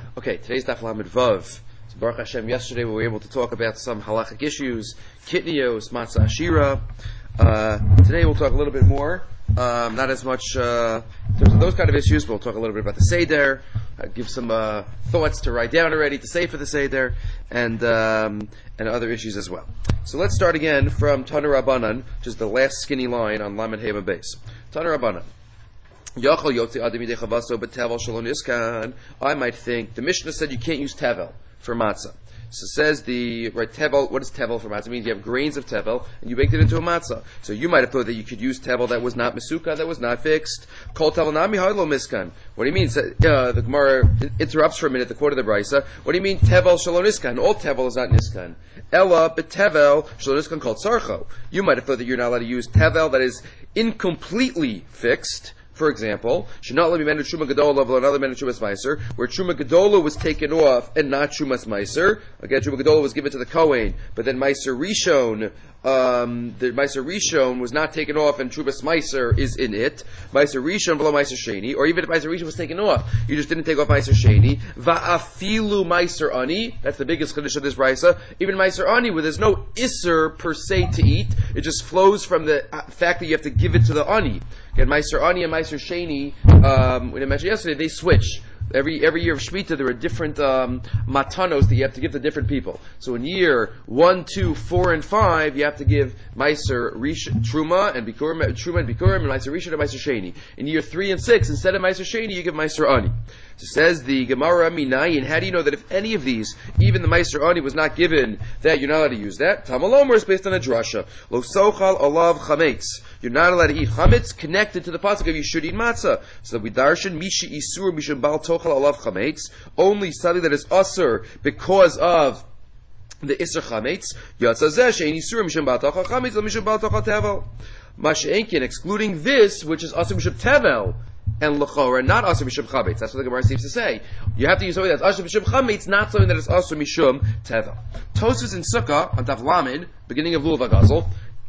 Okay, today's Daf Lamed Vav. So Baruch Hashem, yesterday we were able to talk about some halachic issues, kitnios, matzah ashira. Today we'll talk a little bit more, not as much in terms of those kind of issues, but we'll talk a little bit about the Seder, give some thoughts to write down already, to say for the Seder, and other issues as well. So let's start again from Tana Rabbanan, which is the last skinny line on Lamed Hema base. Tana Rabbanan. I might think the Mishnah said you can't use tevel for matzah. So says tevel. What is tevel for matzah? It means you have grains of tevel and you baked it into a matzah. So you might have thought that you could use tevel that was not mesuka, that was not fixed. Kol tevel nami ha'lo miskan. What do you mean? The Gemara interrupts for a minute the quote of the Brisa. What do you mean tevel shalom niskan? All tevel is not niskan. Ella betevel shalom niskan called sarcho. You might have thought that you're not allowed to use tevel that is incompletely fixed. For example, should not let me manage Truma Gedola of another manage Trumas Meiser, where Truma Gedola was taken off and not Trumas Meiser. Again, Truma Gedola was given to the Kohen, but then Meiser Rishon, the Meiser Rishon was not taken off and Trumas Meiser is in it. Meiser Rishon below Meiser Sheni, or even if Meiser Rishon was taken off, you just didn't take off Meiser Sheni. Va'afilu Meiser Ani, that's the biggest Chiddush of this Brisa. Even Meiser Ani, where there's no Isser per se to eat, it just flows from the fact that you have to give it to the Ani. Again, Meiser Ani and Meiser Sheni, when I mentioned yesterday, they switch. Every year of Shemitah, there are different matanos that you have to give to different people. So in year 1, 2, 4, and 5, you have to give Meiser Truma and Bikurim and Meiser Rishon and Meiser Sheni. In year 3 and 6, instead of Meiser Sheni, you give Meiser Ani. So says the Gemara Minayin, how do you know that if any of these, even the Meiser Ani was not given, that you're not allowed to use that? Tamalomer is based on a drasha. Lo sochal alav chametz. You're not allowed to eat chametz connected to the pasuk of you should eat matzah. So we darshan mishi isur mishum bal tochal alav chametz. Only something that is usur because of the isur chametz. Yatzazeh shein isur mishum bal tochal chametz or mishum bal tochal tevel. Masha'enkin, excluding this, which is usur mishum tevel. And l'chora, not asur mishum chametz. That's what the Gemara seems to say. You have to use something that's asur mishum chametz, not something that is asur mishum tevel. Tosfos in Sukkah on Daf Lamed, beginning of Lulav Hagazol,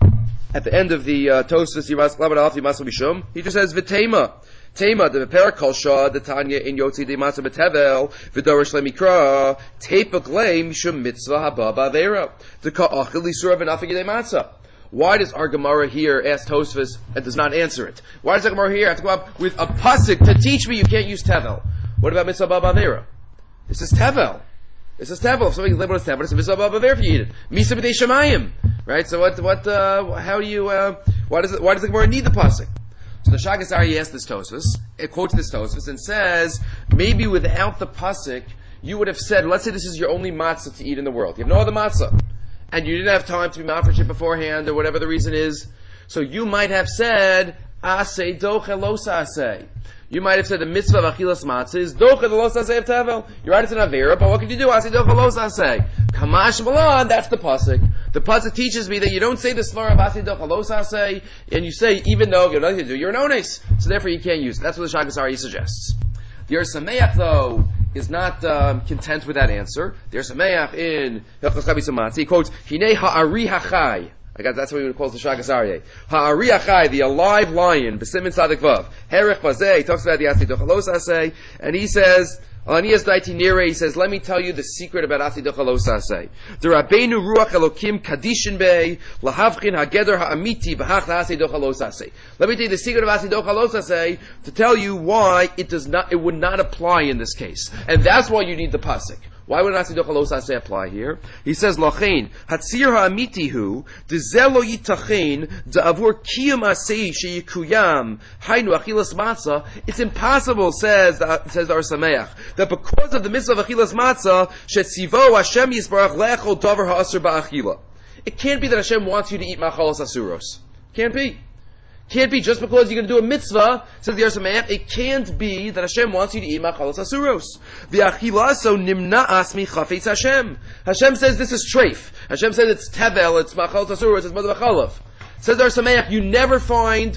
at the end of the Tosfos Yimas Lamed Alaf Yimas Mishum, he just says v'tema. Tema the Perakol Shah the Tanya in Yotzi de Matzah Betevel v'Dorish Lemikra Tepuk Le Mishum Mitzvah Haba Bavera the Ka'achil Yisura v'Nafik Yidei Matzah. Why does our Gemara here ask Tosfos and does not answer it? Why does our Gemara here have to go up with a pasuk to teach me you can't use tevel? What about mitzvah ba'avera? This is tevel. This is tevel. If somebody's labeled as tevel, it's a mitzvah ba'avera if you eat it. Misa b'dei shemayim. Right? So how do you, why does the Gemara need the pasuk? So the Shagas Ari asks this Tosfos, it quotes this Tosfos and says, maybe without the pasuk, you would have said, let's say this is your only matzah to eat in the world. You have no other matzah. And you didn't have time to be mafresh beforehand, or whatever the reason is. So you might have said, aseh doche los aseh. You might have said the mitzvah of achilas matzah is doche los aseh of tevel. You're right, it's an avera, but what can you do? Aseh doche los aseh. Kamash malan, that's the pasuk. The pasuk teaches me that you don't say the svara of aseh doche los aseh, and you say, even though you have nothing to do, you're an ones. So therefore you can't use it. That's what the Shagas Ari suggests. The Yer Sameach, though, is not content with that answer. The Yer Sameach in Hilchos Chabis U'Matzah, he quotes, Hinei ha'ari hachai. That's what he calls the Shagas Aryeh. Ha'ari hachai, the alive lion, B'simin Tzadik Vav. Herech Bazeh, he talks about the Aseh Doche Los Aseh, and he says, Alanias Daiti Nire, he says, let me tell you the secret about Aseh Doche Los Aseh. The Rabbeinu Ruach Elokim Kadishin Bey, Lahavchin HaGeder HaAmiti B'hach Aseh Doche Los Aseh. Let me tell you the secret of Aseh Doche Los Aseh to tell you why it would not apply in this case. And that's why you need the pasuk. Why would Aseh Doche Los Aseh apply here? He says, Lachein, Hatzir HaAmiti Hu, D'Zelo Yitachein, D'Avur Kiyum Aseh Sheyikuyam, Hainu Achilas Matzah. It's impossible, says our Sameach, that because of the mitzvah of Achilas Matzah, Shetzivo Hashem Yisbarach Lechol Dover HaAsur Ba'achila. It can't be that Hashem wants you to eat Machalos Asuros. Can't be. Can't be just because you're going to do a mitzvah, says the Yer Sameach, it can't be that Hashem wants you to eat machalos asuros. V'achila so nimna asmi chafetz Hashem. Hashem says this is treif. Hashem says it's tevel, it's machalos asuros, it's mother v'chalav. Says the Yer Sameach, you never find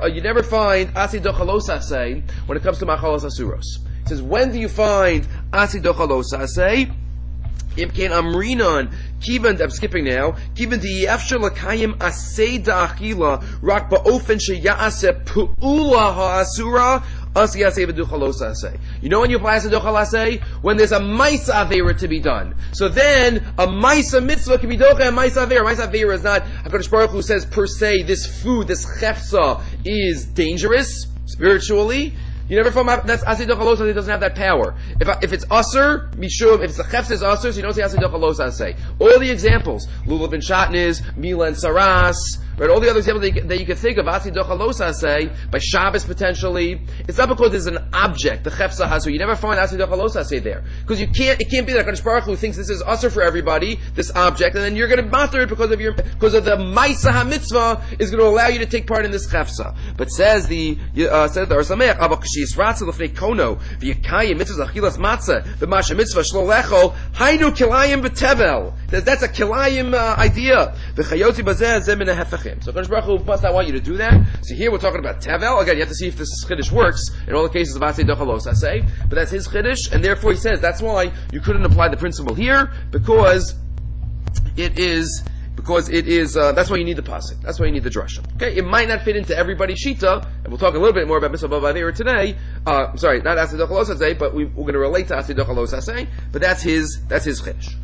aseh doche los aseh when it comes to machalos asuros. He says, when do you find aseh doche los aseh? Imkein amrinon kivan. I'm skipping now. Kivan di yafshar lakayim asay da'achila rak ba'ofen sheyaseh pu'ula ha'asura You know when you apply Asiducha Lasei? When there's a Maisa Avera to be done. So then, a Maisa Mitzvah can be Docha and Maisa Avera. Maisa Avera is not, HaKadosh Baruch Hu says per se, this food, this chefsa is dangerous, spiritually. You never found that's Asiducha Losasei, it doesn't have that power. If it's Aser, Mishum, if it's the chefsa is Aser, so you don't say Asiducha Losasei. All the examples, Lulav and Shatnez, Mila and Saras, right, all the other examples that you can think of, Asiducha Losasei, by Shabbos potentially, it's not because there's an object, the chefsa hasu. You never find Asiducha Losasei there. Because it can't be that HaKadosh Baruch Hu thinks this is Aser for everybody, this object, and then you're going to matter it because of the Maisa HaMitzvah is going to allow you to take part in this chefsa. But says the Or Sameach, Yisratza l'fnei kono v'yakayim mitzvah achilas matzah v'masha mitzvah shlo lechol hainu kilayim b'tevel. That's a kilayim idea. V'chayotzi bazeh zeh min ha'hefechim. So Kadosh Baruch Hu must not want you to do that. So here we're talking about tevel. Again, you have to see if this chiddush works in all the cases of Asiducha Losasei. But that's his chiddush, and therefore he says that's why you couldn't apply the principle here because it is. That's why you need the pasuk. That's why you need the drasha. Okay, it might not fit into everybody's shita, and we'll talk a little bit more about Mitzvah Bavavera today. I'm sorry, not Asiducha Losasei, but we're going to relate to Asiducha Losasei. But that's his chiddush.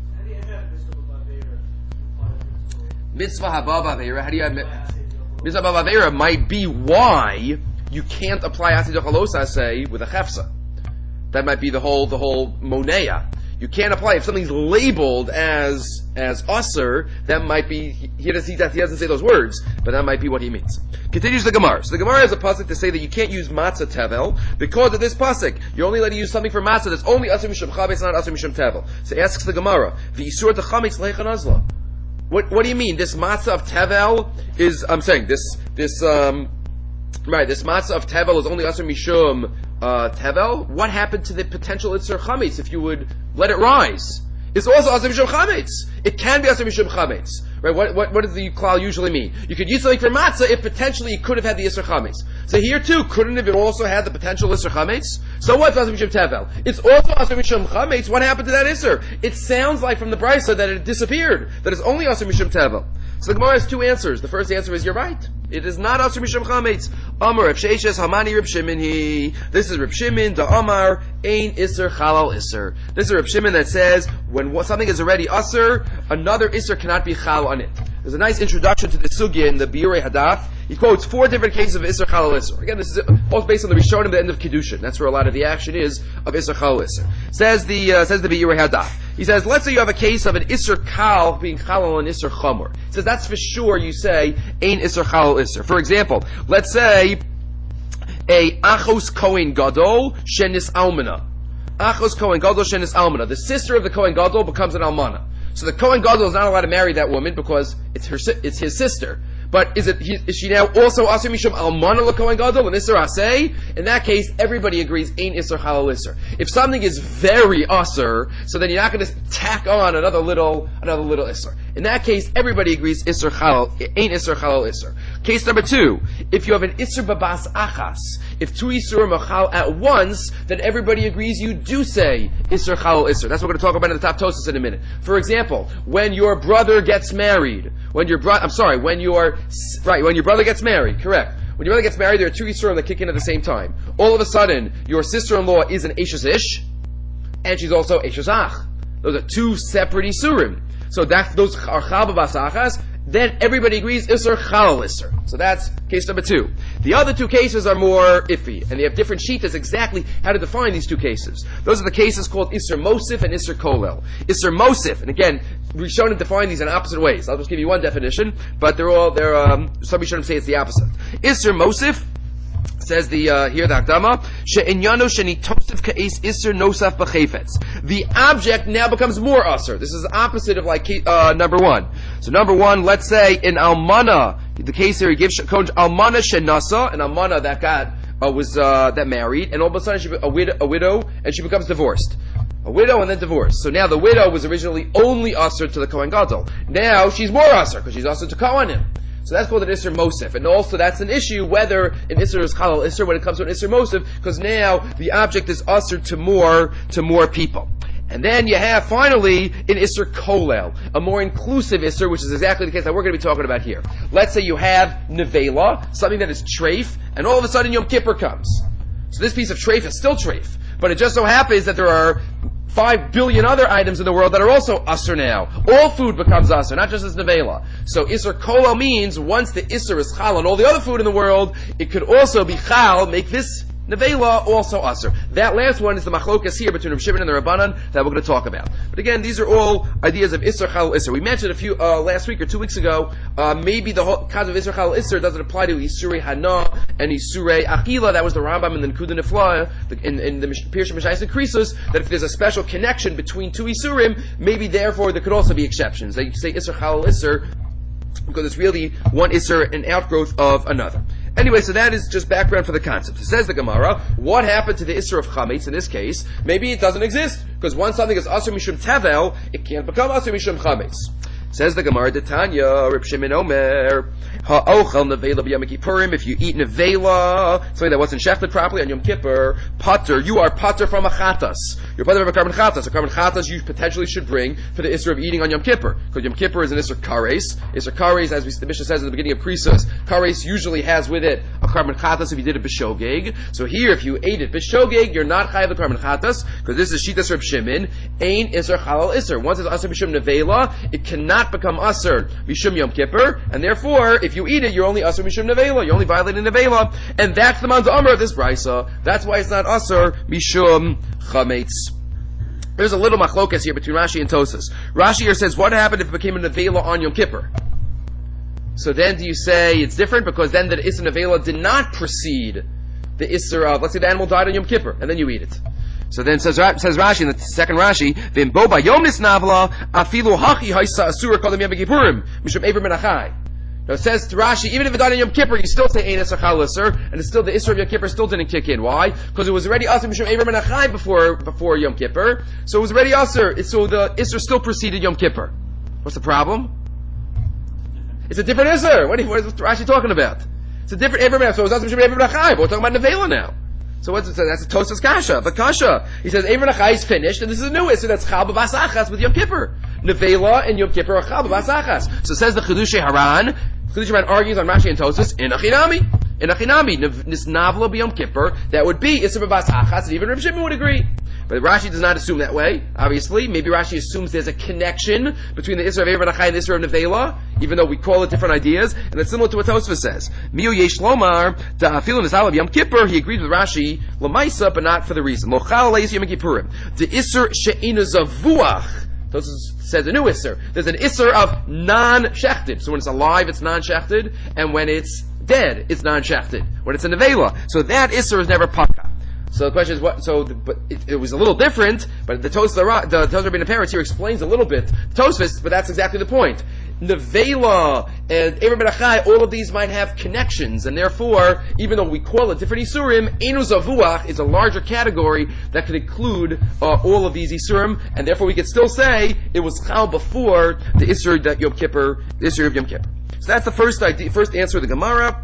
Mitzvah Bavavera. How do you have Mitzvah Bavavera? Might be why you can't apply Asiducha Losasei with a chefsa. That might be the whole monea. You can't apply if something's labeled as aser. That might be he doesn't say those words, but that might be what he means. Continues the Gemara. So the Gemara has a pasuk to say that you can't use matzah tevel because of this pasuk. You're only allowed to use something for matzah that's only aser mishum chametz, not aser mishum tevel. So he asks the Gemara, v'isur techametz leichan azla. What do you mean? This matzah of tevel is? I'm saying this matzah of tevel is only aser mishum tevel. What happened to the potential itzur chametz if you would let it rise? It's also aser mishum chametz. It can be aser mishum chametz. Right? What does the klal usually mean? You could use something for matzah if potentially it could have had the iser chametz. So here too, couldn't have it also had the potential iser chametz? So what's aser mishum tevel? It's also aser mishum chametz. What happened to that iser? It sounds like from the brisa that it disappeared. That it's only aser mishum tevel. So the Gemara has two answers. The first answer is you're right. It is not Aser Mishum Chametz. Amar Reb Sheishes Hamani Reb Shimon He. This is Reb Shimon Da Amar Ein Isser Chalal Isser. This is Reb Shimon that says when something is already Aser, another Isser cannot be Chal on it. There's a nice introduction to the sugya in the Biurei Hadath. He quotes 4 different cases of Isser Chalal Isser. Again, this is all based on the Rishonim at the end of Kiddushin. That's where a lot of the action is of Isser Chalal Isser. Says the Biurei Hadath. He says, let's say you have a case of an Isser Kal being Chalal and Isser Chomer. He says that's for sure you say Ein Isser Chalal Isser. For example, let's say a Achos Kohen Gadol Shenis Almana. Achos Kohen Gadol Shenis Almana. The sister of the Kohen Gadol becomes an Almana. So the Kohen Gadol is not allowed to marry that woman because it's his sister. But is she now also Aser Mishum Almana LeKohen Gadol and Isser Aseh? In that case, everybody agrees Ein Isser Chalal Isser. If something is very Aser, so then you're not going to tack on another little Isser. In that case, everybody agrees Isser Chalal, Ein Isser Chalal Isser. Case number 2, if you have an Isser Babas Achas, if 2 Isser Machal at once, then everybody agrees you do say Isser Chalal Isser. That's what we're going to talk about in the Top Tosas in a minute. For example, when your brother gets married, when your brother gets married, correct. When your brother gets married, there are 2 Yisurim that kick in at the same time. All of a sudden, your sister-in-law is an Eishes Ish, and she's also Eishes Ach. Those are 2 separate Yisurim. So those are Chal Babas Achas. Then everybody agrees Isser Chalal Isser. So that's case number 2. The other 2 cases are more iffy, and they have different shitas exactly how to define these 2 cases. Those are the cases called Isser Mosif and Isser Kolel. Isser Mosif, and again, we've shown to define these in opposite ways. I'll just give you one definition, but some shouldn't say it's the opposite. Isser Mosif says here the Akdama, she'inyano shenitosif ka'es isser nosaf b'chefetz. The object now becomes more usher. This is the opposite of number 1. So number 1, let's say in Almana, the case here he gives Almana shenasa, an Almana that that married, and all of a sudden she's a widow, and she becomes divorced. A widow and then divorced. So now the widow was originally only usher to the Kohen Gadol. Now she's more usher because she's usher to Kohanim. So that's called an Isser Mosif. And also that's an issue whether an Isser is Chalal Isser when it comes to an Isser Mosif, because now the object is usher to more people. And then you have finally an Isser Kolel, a more inclusive Isser, which is exactly the case that we're going to be talking about here. Let's say you have Nevela, something that is treif, and all of a sudden Yom Kippur comes. So this piece of treif is still treif. But it just so happens that there are 5 billion other items in the world that are also usr now. All food becomes usr, not just as nevela. So isr kolo means once the isr is chal on all the other food in the world, it could also be chal, make this nevela also usr. That last one is the machlokas here between Reb Shimon and the Rabbanan that we're going to talk about. But again, these are all ideas of isr chal isr. We mentioned a few last week or 2 weeks ago. Maybe the whole concept of isr chal isr doesn't apply to isurei hana and isurei achila. That was the Rambam in the Nekuda Nefla in the Pirush Mishayis and Krisos. That if there's a special connection between two isurim, maybe therefore there could also be exceptions. They say isr chal isr because it's really one isr, an outgrowth of another. Anyway, so that is just background for the concept. It says the Gemara, what happened to the Isser of Chametz in this case? Maybe it doesn't exist, because once something is Asur Mishum Tevel, it can't become Asur Mishum Chametz. Says the Gemara, Tanya, Reb Shimon Omer, Ha'ochel nevela b'Yom Kippurim, if you eat nevela, something that wasn't shechted properly on Yom Kippur, pater, you are pater from a chatas. You're pater from a carbon chatas. A carbon chatas you potentially should bring for the Isser of eating on Yom Kippur. Because Yom Kippur is an Isser kares. Isser kares, as the Mishnah says in the beginning of Krisos, kares usually has with it a carbon chatas if you did it b'shogeg. So here, if you ate it b'shogeg, you're not chayav the carbon chatas, because this is Shitas Reb Shimon, ein Isser halal Isser. Once it's Asur Mishum nevela, it cannot become Asur Mishum Yom Kippur, and therefore, if you eat it, you're only Asur Mishum Nevela, you're only violating Nevela, and that's the man's Amr of this Brisa. That's why it's not Asur Mishum Chametz. There's a little machlokas here between Rashi and Tosas. Rashi here says, what happened if it became a Nevela on Yom Kippur? So then do you say it's different, because then the Isser Nevela did not precede the Isser of, let's say the animal died on Yom Kippur, and then you eat it. So then says Rashi in the second Rashi, "V'imbo bayom nisnavla afilu hachi haisa asura kolam Yom Kippurim mishum ever menachai." Now it says to Rashi, even if it died on Yom Kippur, you still say ein esachal isser, and it's still the isser of Yom Kippur still didn't kick in. Why? Because it was already asur mishum ever menachai before Yom Kippur, so it was already asur. So the isser still preceded Yom Kippur. What's the problem? It's a different isser. What is Rashi talking about? It's a different ever menachai. So it was asur mishum ever menachai, but we're talking about nevela now. So what's it say? That's a Tosas Kasha. But Kasha, he says, Eivr Nachai is finished, and this is a new issue that's Chal B'Bas Achas with Yom Kippur. Nevela and Yom Kippur are Chal B'Bas Achas. So says the Chidushay Haran. Chidushay Haran argues on Rashi and Tosas, in Achinami, Nisnavla B'Yom Kippur, that would be Isser B'Bas Achas, and even Reb Shimon would agree. But Rashi does not assume that way, obviously. Maybe Rashi assumes there's a connection between the Isser of Eivr Nachai and the Isser of Nevela, even though we call it different ideas, and it's similar to what Tosfos says. Miu Yesh Lomar, Ta'afil Nisalav Yom Kippur, he agrees with Rashi, L'maisa, but not for the reason. Lochal Leis Yom Kippurim. The Isser She'ina Zavuach. Tosfos says a new Isser. There's an Isser of non-shechted. So when it's alive, it's non-shechted, and when it's dead, it's non-shechted. When it's a Nevela. So that Isser is never Paka. So the question is what? So, but it was a little different. But the Tosfos Rabbeinu Peretz here explains a little bit Tosfos, but that's exactly the point. Nevela and Eivr Menachai, all of these might have connections, and therefore, even though we call it different Isurim, Einu Zavuach is a larger category that could include all of these Isurim, and therefore we could still say it was Chal before the Isur that Yom Kippur, the Isur of Yom Kippur. So that's the first answer of the Gemara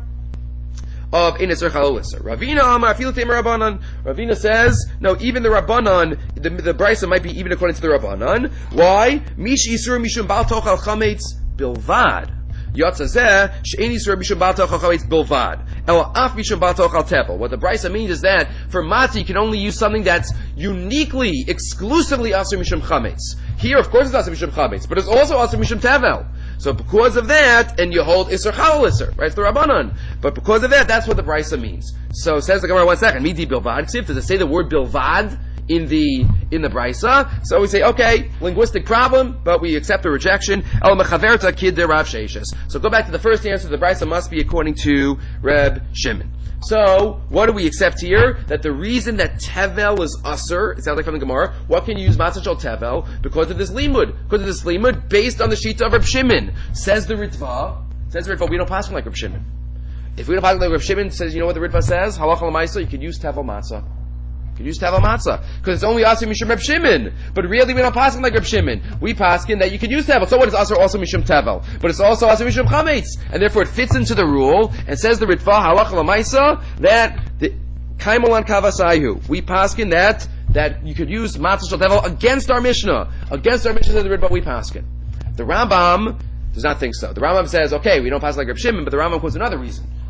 of Ein Isur Chal Isur. Ravina Amar Afilu Temer Rabbanan. Ravina says, no, even the Rabbanan, the Brisa might be even according to the Rabbanan. Why? Mish Isur Mishum Bal Tochal Chametz Bilvad. Yotzazeh She'en Yisur Mishum Bal Tochal Chametz Bilvad. Ela Af Mishum Bal Tochal Tevel. What the Brisa means is that for matzah you can only use something that's uniquely, exclusively Asur Mishum Chametz. Here, of course, it's Asur Mishum Chametz, but it's also Asur Mishum Tevel. So because of that, and you hold Isur Chal Isur, right? It's the Rabbanan. But because of that, that's what the Brisa means. So says the Gemara, 1 second. Midi Bilvad. Does it say the word Bilvad in the Brisa? So we say, okay, linguistic problem, but we accept the rejection. El Mechaverta Kid de Rav Sheishes. So go back to the first answer. The Brisa must be according to Reb Shimon. So, what do we accept here? That the reason that Tevel is Usr, it sounds like from the Gemara, what can you use Matzah Shel Tevel? Because of this Limud. Because of this Limud, based on the Shita of Reb Shimon. Says the Ritva, we don't pass him like Reb Shimon. If we don't pass him like Reb Shimon, says, you know what the Ritva says? Halacha l'maisa, you can use Tevel Matzah. You can use Tevel Matzah. Because it's only Asr Mishum Reb Shimon. But really we don't pass him like Reb Shimon. We pass him that you can use Tevel. So what is Asr also Mishum Tevel? But it's also Asr Mishum Chametz. And therefore it fits into the rule, and says the Ritva, Halacha l'maisa, that the Kaimalan Kavasayu. We pass him that you could use Matzah Shel Tevel against our Mishnah. Against our Mishnah, the Ritva we pass him. The Rambam does not think so. The Rambam says, okay, we don't pass like Reb Shimon, but the Rambam quotes another reason.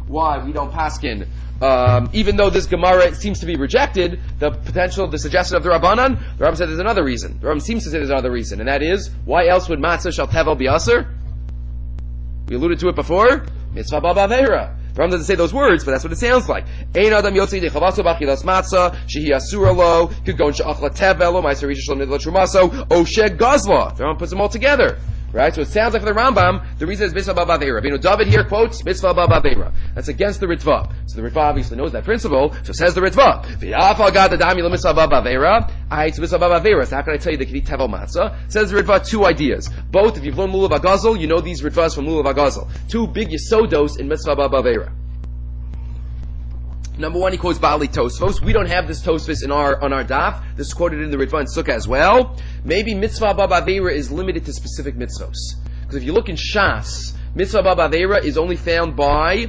why we don't paskin. Even though this Gemara seems to be rejected, the suggestion of the Rabbanan, the Rambam said there's another reason. The Rambam seems to say there's another reason, and that is, why else would matzah shel tevel be aser? We alluded to it before. Mitzvah ba'aveira. The Rambam doesn't say those words, but that's what it sounds like. Ein adam yotzi dechavaso b'achilas matzah shehi asura lo k'gon she'achla tevel lo ma'aser risha shel midla trumaso o shegazla. The Rambam puts them all together. Right? So it sounds like for the Rambam, the reason is mitzvah ba'aveira. David here quotes mitzvah ba'aveira. That's against the Ritva. So the Ritva obviously knows that principle, so says the Ritva. V'yafal gad adami lo mitzvah ba'aveira. It's mitzvah ba'aveira. So how can I tell you they can eat tevel matzah? Says the Ritva two ideas. Both, if you've learned Lulav HaGazel, you know these Ritvas from Lulav HaGazel. Two big yesodos in mitzvah ba'aveira. Number one, he quotes Bali Tosfos. We don't have this Tosfos on our daf. This is quoted in the Ritva and Sukkah as well. Maybe mitzvah ba'aveira is limited to specific mitzvos. Because if you look in Shas, mitzvah ba'aveira is only found by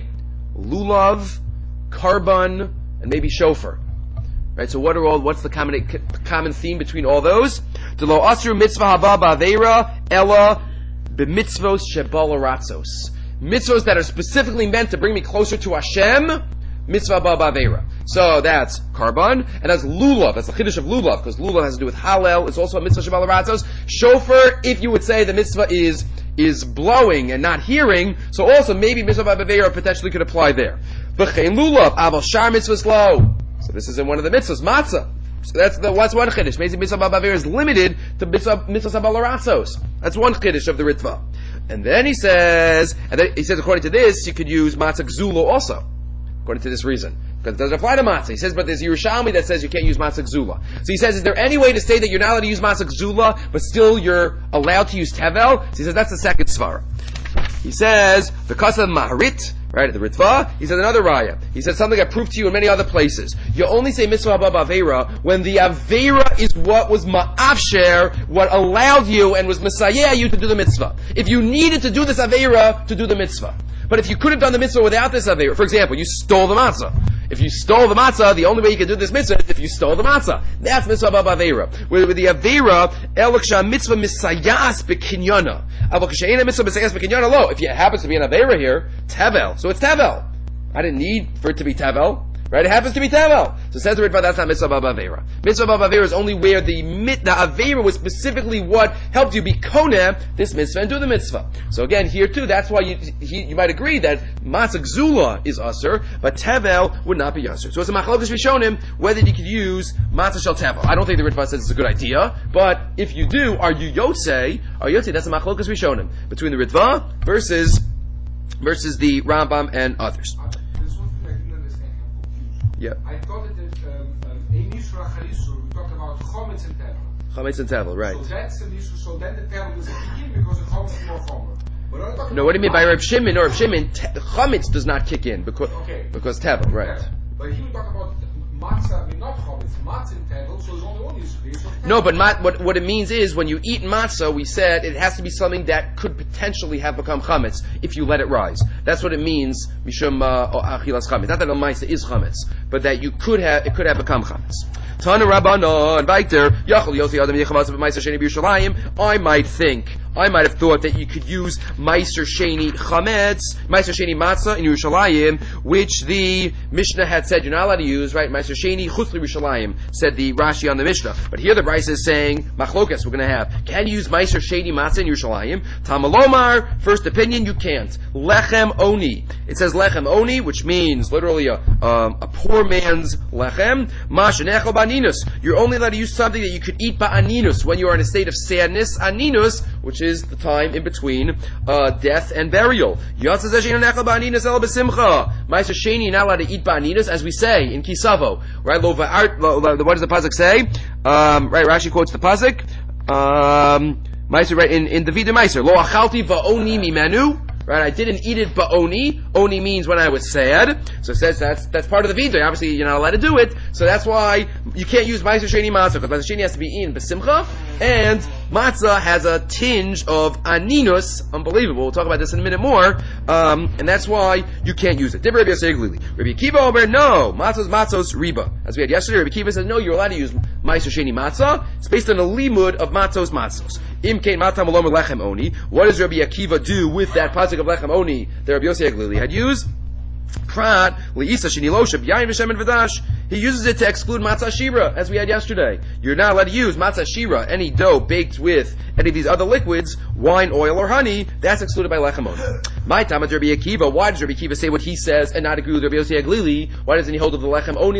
lulav, karban, and maybe shofar. Right? So what's the common theme between all those? De lo asru mitzvah haba ba'aveira ella b'mitzvos shebala ratzos. Mitzvos that are specifically meant to bring me closer to Hashem, mitzvah ba'aveira. So that's karban, and that's lulav. That's the chiddush of lulav, because lulav has to do with halel. It's also a mitzvah shebala ratzos. Shofar, if you would say the mitzvah is blowing and not hearing, so also maybe mitzvah ba'aveira potentially could apply there. V'chein lulav, aval shar mitzvahs lo. So this is in one of the mitzvahs, matzah. So that's one chiddush. Maybe mitzvah ba'aveira is limited to mitzvah shebala ratzos. That's one chiddush of the Ritva. And then he says, according to this, you could use matzah gzula also. According to this reason. Because it doesn't apply to matzah. He says, but there's Yerushalmi that says you can't use matzah gzula. So he says, is there any way to say that you're not allowed to use matzah gzula, but still you're allowed to use tevel? So he says, that's the second svara. He says, the Kasa Maharit, right, the Ritva, he says another raya. He says something I proved to you in many other places. You only say mitzvah ba'aveira when the aveira is what was ma'afsher, what allowed you and was messiah you to do the mitzvah. If you needed to do this aveira to do the mitzvah. But if you could have done the mitzvah without this aveira, for example, you stole the matzah. If you stole the matzah, the only way you can do this mitzvah is if you stole the matzah. That's mitzvah ba'aveira. With the aveira, elaksha mitzvah misayas bekinyana. Avokasheina mitzvah misayas bekinyana lo. If it happens to be an aveira here, tevel. So it's tevel. I didn't need for it to be tevel. Right? It happens to be tevel. So says the Ritva, that's not mitzvah ba'aveira. Mitzvah ba'aveira is only where the aveira was specifically what helped you be koneh this mitzvah and do the mitzvah. So again, here too, that's why you might agree that matzah gzula is usher, but tevel would not be usher. So it's a machlokas rishonim whether you could use matzah shel tevel. I don't think the Ritva says it's a good idea, but if you do, are you yotzei? That's a machlokas rishonim between the Ritva versus the Rambam and others. Yeah. I thought that in Yisra Charisur we talked about Chometz and Tevel. Chometz and Tevel, right. So that's an issue, so then the Tevel doesn't kick in because the Chometz is more Chomer. No, what do you mean by Reb Shimon? Or Reb Shimon, Chometz does not kick in because Tevel, right. But here we talk about Matzah, not Chometz, Matzah and Tevel, so there's only one Yisra. No, but what it means is when you eat matzah, we said it has to be something that could potentially have become chametz if you let it rise. That's what it means, mishum achilas chametz. Not that a matzah is chametz, but that it could have become chametz. Tana Rabbanon, weiter, Yachol Yosi Adam Yechavas b'Meiser Sheni b'Yerushalayim. I might have thought that you could use Meiser Sheni Chametz, Meiser Sheni Matzah in Yerushalayim, which the Mishnah had said you're not allowed to use, right? Meiser Sheni Chutz Yerushalayim, said the Rashi on the Mishnah. But here the Brisa is saying, Machlokas, we're going to have, can you use Meiser Sheni Matzah in Yerushalayim? Tamalomar, first opinion, you can't. Lechem Oni. It says Lechem Oni, which means literally a poor man's Lechem. Mashenechel Ba'aninus. You're only allowed to use something that you could eat Ba'aninus when you are in a state of sadness. Aninus, which is the time in between death and burial. Meiser Sheni, not allowed to eat Ba'aninus, as we say in Kisavo. Right? What does the pasuk say? Right, Rashi quotes the pasuk. Meiser, right, in the Vida Meiser. Lo achalti va'oni mimenu. Right, I didn't eat it ba'oni. Oni means when I was sad. So it says that's part of the Vida. Obviously, you're not allowed to do it. So that's why you can't use Meiser Sheni Matzah, because Meiser Sheni has to be eaten b'simcha, and Matzah has a tinge of aninus. Unbelievable. We'll talk about this in a minute more. And that's why you can't use it. Dibber Rabbi Yosef Glili. Rabbi Akiva Omer, no. Matzos riba. As we had yesterday, Rabbi Akiva says, no, you're allowed to use Meiser Sheni Matzah. It's based on a limud of matzos. Im kein matam alom lechem oni. What does Rabbi Akiva do with that pasuk of lechem oni that Rabbi Yosef Glili had used? Bifrat Leisa Shinilosha B'Yayin V'Shem and V'dash. He uses it to exclude matzah shira, as we had yesterday. You're not allowed to use matzah shira, any dough baked with any of these other liquids, wine, oil, or honey. That's excluded by lechem oni. My Talmud Rabbi Akiva. Why does Rabbi Akiva say what he says and not agree with Rabbi Yossi Aglili? Why doesn't he hold of the lechem oni?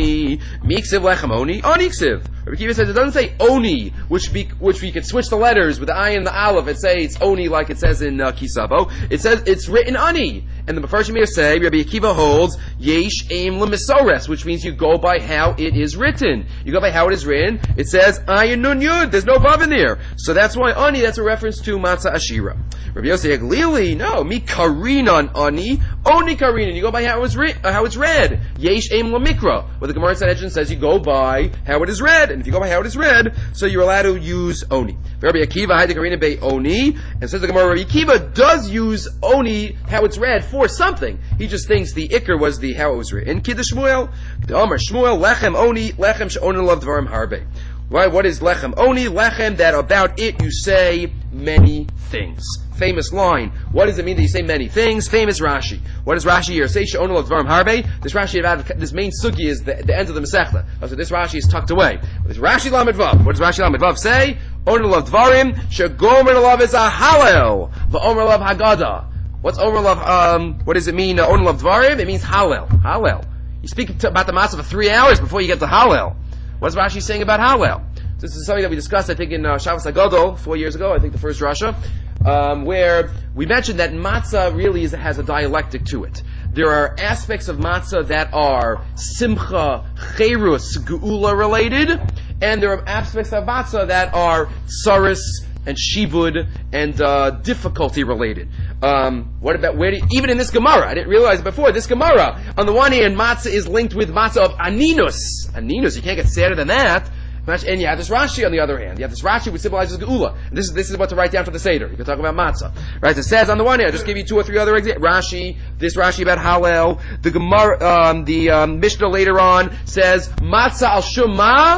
Miksiv lechem oni, oniksiv. Rabbi Akiva says it doesn't say oni, which we could switch the letters with the ayin and the aleph and say it's oni like it says in Kisavo. It says it's written oni. And the Mefarshim here say Rabbi Akiva holds yesh aim lemisores, which means you go by how it is written. You go by how it is written. It says ayin nun yud. There's no vav in there, so that's why ani. That's a reference to matzah ashira. Rabbi Yossi Aglili, no, mi karinan ani, oni karinan. You go by how it's read. Yesh aim lemikra. What the Gemara Sanhedrin says, you go by how it is read, and if you go by how it is read, so you're allowed to use oni. Rabbi Akiva had the karinan be oni, and says the Gemara, Rabbi Akiva does use oni how it's read for something. He just thinks the ikr was the how it was written. Kiddush Shmuel, the Amar Shmuel, lechem oni, lechem she'onin love dvarim harbe. Right? What is lechem oni? Lechem that about it you say many things. Famous line. What does it mean that you say many things? Famous Rashi. What does Rashi here say? She'onin love dvarim harbe. This Rashi about this main sugi is the end of the Masechta. So this Rashi is tucked away. This Rashi Lamed Vav. What does Rashi Lamed Vav say? Onin love dvarim she'gomer love is a halel. V'omer love haggadah. What's Omer Love? What does it mean? Omer Love Dvarim? It means Hallel. Hallel. You speak about the Matzah for 3 hours before you get to Hallel. What's Rashi saying about Hallel? This is something that we discussed, I think, in Shabbos Agadol 4 years ago. I think the first Rasha, where we mentioned that Matzah really has a dialectic to it. There are aspects of Matzah that are Simcha, Cherus, Geula related, and there are aspects of Matzah that are Tsaris and Shibud and difficulty related. What about even in this Gemara? I didn't realize it before. This Gemara, on the one hand, matzah is linked with matzah of aninus. Aninus, you can't get sadder than that. And you have this Rashi on the other hand. You have this Rashi which symbolizes Geula. And this is what to write down for the Seder. You can talk about matzah. Right? It says on the one hand, I'll just give you 2 or 3 other examples. This Rashi about Hallel. The Gemara, Mishnah later on says, matzah al shum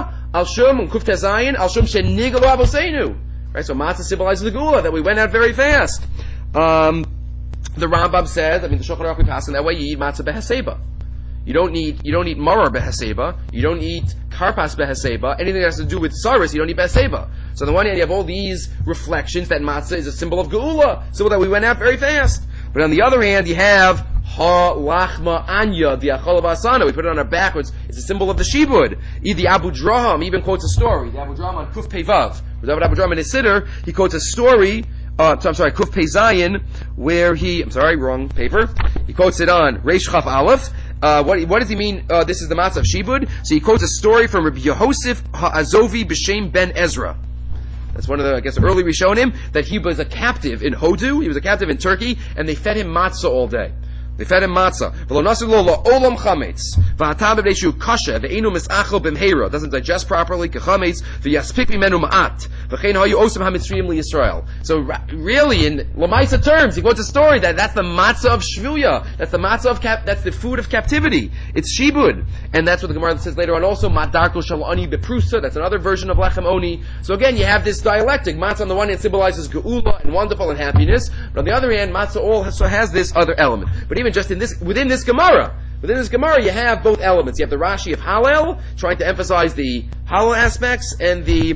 kuf tezayin, al shum shenigalu avoseinu. Right, so matzah symbolizes the Geula, that we went out very fast. The Rambam says, the Shulchan Aruch we pass in that way, you eat matzah behaseba. You don't eat maror behaseba. You don't eat karpas behaseba. Anything that has to do with saris, you don't eat behaseba. So on the one hand, you have all these reflections that matzah is a symbol of Geula, symbol that we went out very fast. But on the other hand, you have ha lachma anya, the achol asana. We put it on our backwards. It's a symbol of the shibud. The Abu Draham even quotes a story. The Abu Draham on Kuf Pevav. Abu Draham in his Siddur, he quotes a story. Kuf Pei Zayin, where wrong paper. He quotes it on Reish Chaf Aleph. What does he mean? This is the matzah of shibud. So he quotes a story from Rabbi Yehosef Ha'azovi B'Shem Ben Ezra. That's one of the, early Rishonim, that he was a captive in Hodu, he was a captive in Turkey, and they fed him matzah all day. They fed him matzah. Olam chametz. V'hatam b'neishu kasha. Ve'enu misachel b'mheira. Doesn't digest properly. Kechametz. V'yaspik mimenu ma'at. V'chein hayu osam hamitzriyim liYisrael. So really, in Lamaisa terms, he quotes a story that's the matzah of shvuya. That's the matzah of that's the food of captivity. It's shibud, and that's what the Gemara says later on. Also, madarko shalani beprusa. That's another version of lechem oni. So again, you have this dialectic. Matzah on the one hand symbolizes geula and wonderful and happiness, but on the other hand, matzah also has this other element. But even just within this Gemara, you have both elements. You have the Rashi of Hallel, trying to emphasize the Hallel aspects, and the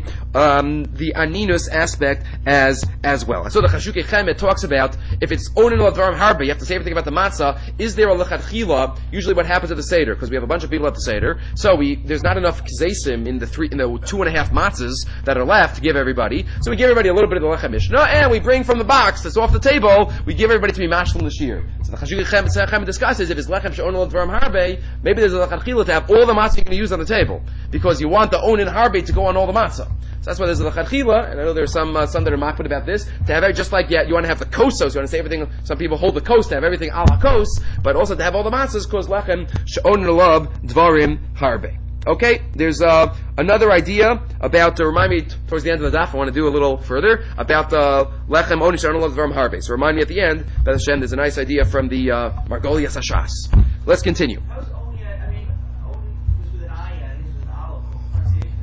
Aninus aspect as well. So the Chashukei Chemet talks about, if it's Onin Ladvarim Harbe, you have to say everything about the matzah. Is there a lechatchila? Usually what happens at the Seder, because we have a bunch of people at the Seder, so there's not enough kzesim in the 2.5 matzahs that are left to give everybody. So we give everybody a little bit of the Lechem Mishnah, and we bring from the box that's off the table, we give everybody to be mashlim l'shir. So the Chashukei Chemet discusses, if it's Lechem She'onin Ladvarim Harbe, maybe there's a lechatchila to have all the matzah you're going to use on the table, because you want the Onin Harbe to go on all the matzah. So that's why there's a lechatchila, and I know there's some that are makbid about this, to have just like you want to have the kosos, you want to say everything, some people hold the kos, to have everything al hakos, but also to have all the matzahs, because lechem she'onin love dvarim harbe. Okay, there's another idea about, to remind me towards the end of the daf, I want to do a little further, about lechem onin she'onin love dvarim harbe. So remind me at the end, B'ez Hashem, there's a nice idea from the Margolias Hashas. Let's continue.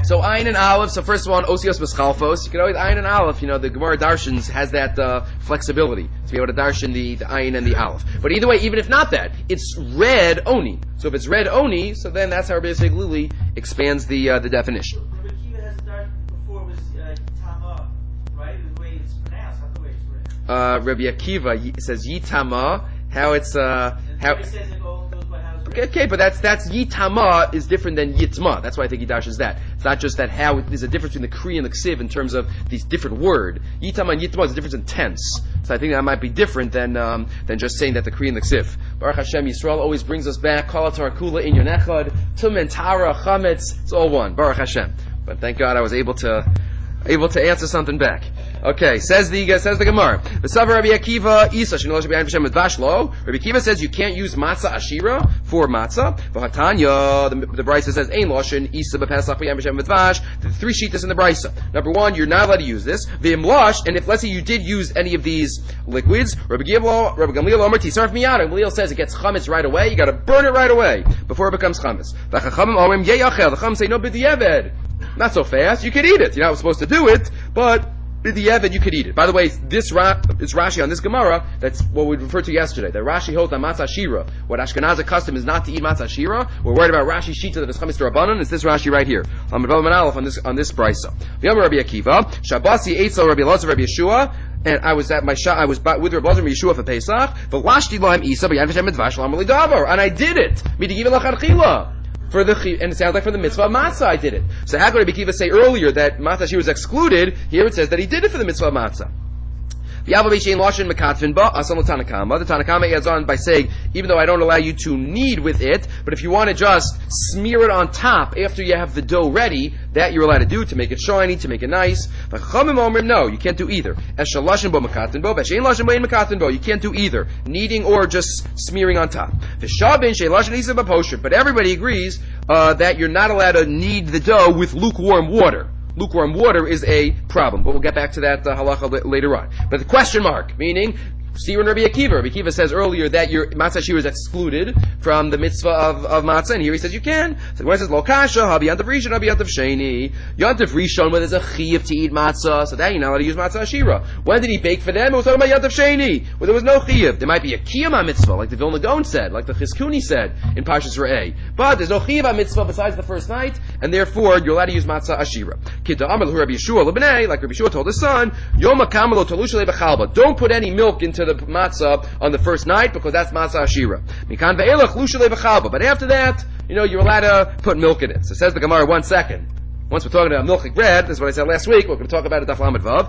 So ayin and aleph. So first one, osios mischalfos. You can always ayin and aleph. The Gemara Darshans has that flexibility to be able to darshan the ayin and the aleph. But either way, even if not that, it's red oni. So if it's red oni, so then that's how Rabbi Yosef Lili expands the definition. Rabbi Akiva has done before was Yitama, right? The way it's pronounced, not the way it's written. Rabbi Akiva says Yitama. How it's how. It says it all goes by how it's written. Okay, but that's Yitama is different than Yitma. That's why I think he dashes that. It's not just that how there's a difference between the Kri and the Ksiv in terms of these different word. Yitama and Yitma is a difference in tense. So I think that might be different than just saying that the Kri and the Ksiv. Baruch Hashem, Yisrael always brings us back. Kol atar kula in your nechad, tum and tara chametz. It's all one. Baruch Hashem. But thank God I was able to answer something back. Okay, says the Gemara. The Savar Rabbi Akiva Isa Shinosh B'Yan B'Shem Vashlo. Rabbi Akiva says you can't use matzah ashira for matzah. V'hatanya the Brisa says Ein Loshin Isa B'Pesach B'Yan B'Shem V'Vash. The three shittas in the Brisa. Number one, you're not allowed to use this. V'im Losh, and if let's say you did use any of these liquids, Rabbi Gamliel Omer Tisarf Miyad. Gamliel says it gets chametz right away. You got to burn it right away before it becomes chametz. V'chachamim Omrim Yeyachel. The Chacham say no b'diavad. Not so fast. You can eat it. You're not supposed to do it, but the Evid, you could eat it. By the way, it's Rashi on this Gemara. That's what we referred to yesterday. That Rashi holds on matzah shira. What Ashkenazi custom is not to eat matzah shira. We're worried about Rashi shita that is chametz d'Rabbanan. It's this Rashi right here. On this brisa. V'yam Rabbi Akiva, Shabbasi Eitzel Rabbi Elazar Rabbi Yeshua. And I was with Rabbi Elazar Rabbi Yeshua for Pesach. V'lashti lahem isa b'yan v'shem midvash l'am l'davar. And I did it. Midigiva l'chadchila. And it sounds like for the mitzvah of matzah I did it. So how could Rabbi Akiva say earlier that matzah she was excluded? Here it says that he did it for the mitzvah of matzah. The Tanakama adds on by saying, even though I don't allow you to knead with it, but if you want to just smear it on top after you have the dough ready, that you're allowed to do to make it shiny, to make it nice. No, you can't do either. You can't do either, kneading or just smearing on top. But everybody agrees that you're not allowed to knead the dough with lukewarm water. Lukewarm water is a problem, but we'll get back to that halacha later on. But the question mark, meaning, see in Rabbi Akiva. Rabbi Akiva says earlier that your matzah shira is excluded from the mitzvah of matzah, and here he says you can. So when it says lo kasha, habi yantav rishon, habi yantav sheni, yantav rishon, where there's a chiyuv to eat matzah, so that you're not allowed to use matzah shira. When did he bake for them? It was talking about yantav sheni, where there was no chiyuv. There might be a kiyama mitzvah, like the Vilna Gaon said, like the Chizkuni said in Parshas Re'eh. But there's no chiyuv mitzvah besides the first night, and therefore you're allowed to use matzah ashira. Kita amar hu Rabbi Yeshua lebnei, like Rabbi Yeshua told his son, yom hakamelo talusha lebechalba. Don't put any milk into the matzah on the first night because that's matzah ashira. Mikan ve'elach lusha lebechalba. But after that, you're allowed to put milk in it. So says the Gemara, 1 second. Once we're talking about milchik bread, this is what I said last week, we're going to talk about it Daf Lamed Vav.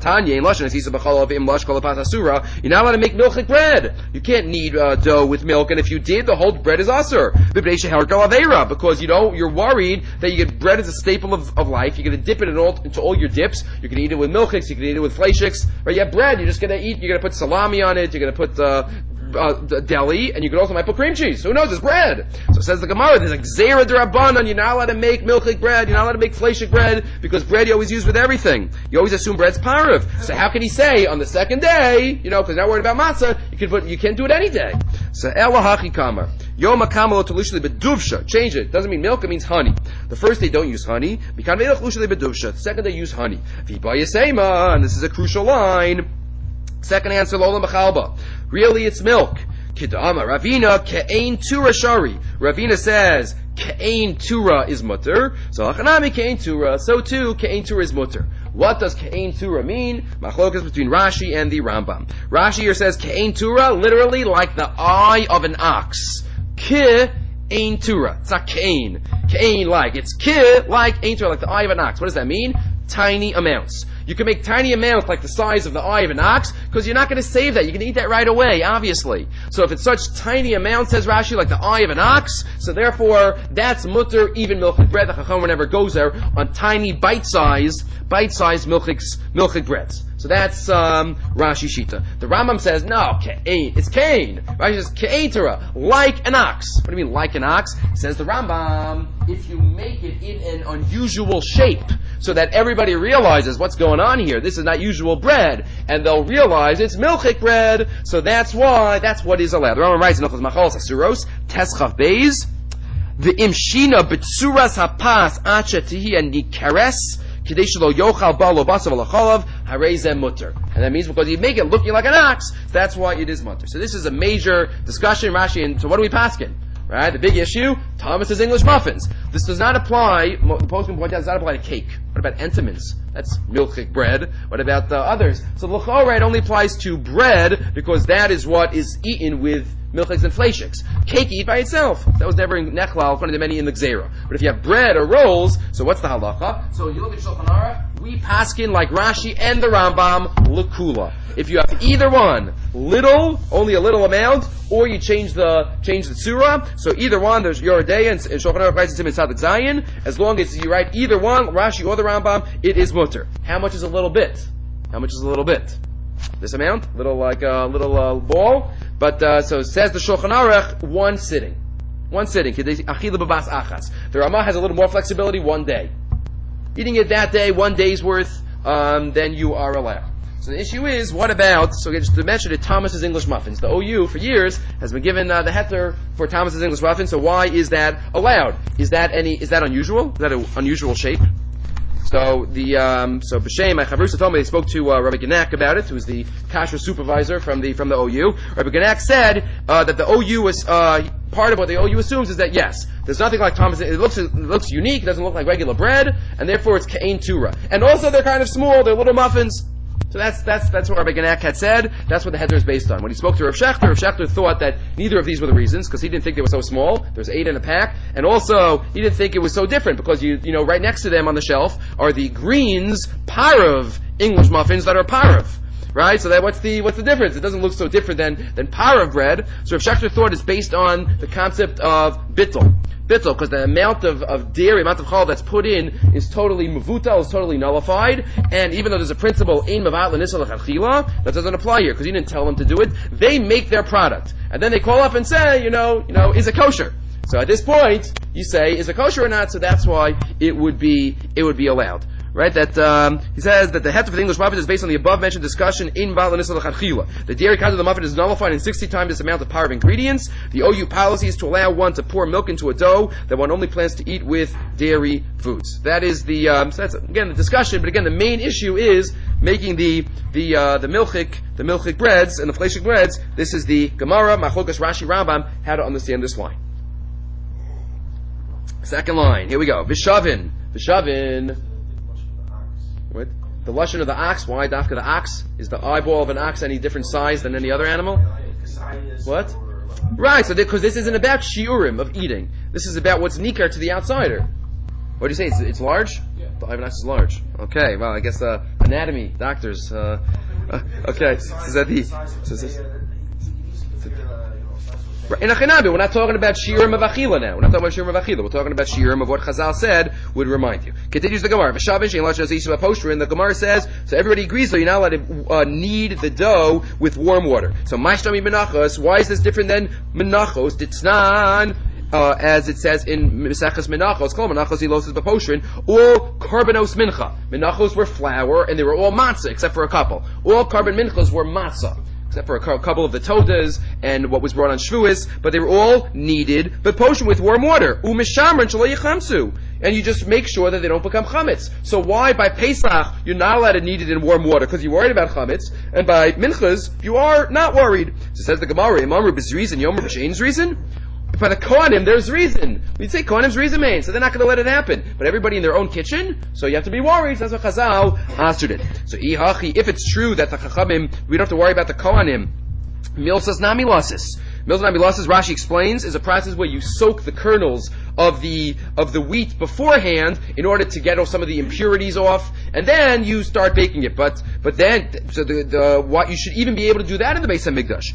You're not allowed to make milchik bread. You can't knead dough with milk, and if you did, the whole bread is usur. Because, you're worried that you get bread as a staple of life. You're going to dip it into all your dips. You can eat it with milchiks, you can eat it with fleishiks. Right? You have bread, you're just going to eat, you're going to put salami on it, you're going to put deli, and you can also might put cream cheese. Who knows? It's bread. So it says the Gemara, there's a gzera d'Rabbanan. You're not allowed to make milchik bread. You're not allowed to make fleishik bread because bread you always use with everything. You always assume bread's parav. So how can he say on the second day, because you're not worried about matzah, you can't do it any day. So elahachi kamar yom hakamelo talushli beduvsha. Change it. Doesn't mean milk. It means honey. The first day don't use honey. Mikan ve'elach lushli beduvsha. The second day use honey. V'bayasema, and this is a crucial line. Second answer, Lola Machalba. Really, it's milk. Kidama, Ravina, Ke'ain Tura Shari. Ravina says, Ke'ain Tura is mutter. So, Achanami Ke'ain Tura. So too, Ke'ain Tura is mutter. What does Ke'ain Tura mean? Machlokas between Rashi and the Rambam. Rashi here says, Ke'ain Tura, literally like the eye of an ox. Ke'ain Tura. It's not Ke'ain. Ke'ain like. It's like Ain Tura, like the eye of an ox. What does that mean? Tiny amounts. You can make tiny amounts like the size of the eye of an ox because you're not going to save that. You can eat that right away, obviously. So if it's such tiny amounts, says Rashi, like the eye of an ox, so therefore that's mutter, even milchik bread. The Chacham never goes there on tiny bite-sized milchik breads. So that's Rashi Shita. The Rambam says, no, it's Cain. Rashi says, Ke'etera, like an ox. What do you mean, like an ox? Says the Rambam, if you make it in an unusual shape, so that everybody realizes what's going on here, this is not usual bread, and they'll realize it's milchik bread, so that's what is allowed. The Rambam writes in Ochos Machalos Asuros, Teschav Beis, The imshina betsuras hapas acha tihi and nikares kadesh lo yochal balo basav alachalav harezem mutter. And that means because you make it looking like an ox, that's why it is mutter. So this is a major discussion, Rashi. And so what do we paskin? Right? The big issue, Thomas's English muffins. This does not apply, the post can point out, does not apply to cake. What about entenmann's? That's milchik bread. What about the others? So l'chorah, it only applies to bread because that is what is eaten with milchiks and fleishiks. Cake eat by itself. That was never in nechlal, according to many in the gzera. But if you have bread or rolls, so what's the halacha? So you look at Shulchan Aruch, we paskin like Rashi and the Rambam, l'kula. If you have either one, little, only a little amount, or you change the tzura, so either one, there's Yoredeya and Shulchan Aruch writes in Tzadik Zayin, as long as you write either one, Rashi or the Rambam, it is mutter. How much is a little bit? How much is a little bit? This amount? Little ball? But, so it says the Shulchan Aruch, one sitting. One sitting. The Ramah has a little more flexibility, one day. Eating it that day, 1 day's worth, then you are allowed. So the issue is, what about, so just to mention it, Thomas's English muffins. The OU, for years, has been given the heter for Thomas's English muffins, so why is that allowed? Is that unusual? Is that an unusual shape? So so B'Shem, my Chavrusa told me, they spoke to Rabbi Genak about it, who is the kasher supervisor from the OU. Rabbi Genak said that the OU was part of what the OU assumes is that yes, there's nothing like Thomas. It looks unique. It doesn't look like regular bread, and therefore it's Ka'ain Tura. And also they're kind of small. They're little muffins. So that's what Rabbi Genak had said. That's what the heter is based on. When he spoke to Rav Shechter thought that neither of these were the reasons, because he didn't think they were so small. There's 8 in a pack, and also he didn't think it was so different because you know right next to them on the shelf are the Greens Parav English muffins that are Parav. Right? So what's the difference? It doesn't look so different than Parav bread. So Rav Shechter thought it's based on the concept of bittul, because the amount of dairy, amount of chal that's put in is totally mevutal, is totally nullified, and even though there's a principle, ein mavat l'nisal l'chadchila, that doesn't apply here, because he didn't tell them to do it. They make their product, and then they call up and say, is it kosher? So at this point, you say, is it kosher or not? So that's why it would be allowed. Right, that he says that the heter for the English muffin is based on the above-mentioned discussion in Ba'alanisal Chadchila. The dairy content of the muffin is nullified in 60 times this amount of power of ingredients. The OU policy is to allow one to pour milk into a dough that one only plans to eat with dairy foods. That is so that's again the discussion, but again the main issue is making the milchik breads and the fleshik breads. This is the Gemara, Machlokas Rashi Rambam, how to understand this line. Second line, here we go. Vishavin. What? The lashon of the ox. Why dafka the ox? Is the eyeball of an ox any different size than any other animal? What? Right. So because this isn't about shiurim of eating. This is about what's nikar to the outsider. What do you say? It's large. Yeah. The eye of an ox is large. Okay. Well, I guess anatomy doctors. Okay. So that in Achinabi, we're not talking about shiurim of achila now. We're not talking about shiurim of achila. We're talking about shiurim of what Chazal said would remind you. Continues the Gemara. The Gemara says, so everybody agrees though, you're not allowed to knead the dough with warm water. So Maishtami Menachos, why is this different than Menachos? Ditznan, as it says in Mesachas Menachos, called Menachos Ilosis B'Poshrin, all Karbanos Mincha. Menachos were flour, and they were all matzah, except for a couple. All carbon minchas were matzah, except for a couple of the todas and what was brought on Shavuos, but they were all kneaded, but potion with warm water. U'mishamrin shelo yichamsu. And you just make sure that they don't become chametz. So why by Pesach you're not allowed to knead it in warm water because you're worried about chametz, and by minchas you are not worried? So says the Gemara, Imamru b'zriz and Yomer b'shein reason. By the Kohanim, there's reason. We'd say Kohanim's reason main, so they're not going to let it happen. But everybody in their own kitchen, so you have to be worried. That's what Chazal answered it. So if it's true that the Chachamim, we don't have to worry about the Kohanim, milsas namilasis. Milsas namilasis, Rashi explains, is a process where you soak the kernels of the wheat beforehand in order to get some of the impurities off, and then you start baking it. But then, so what you should even be able to do that in the Beis Hamikdash.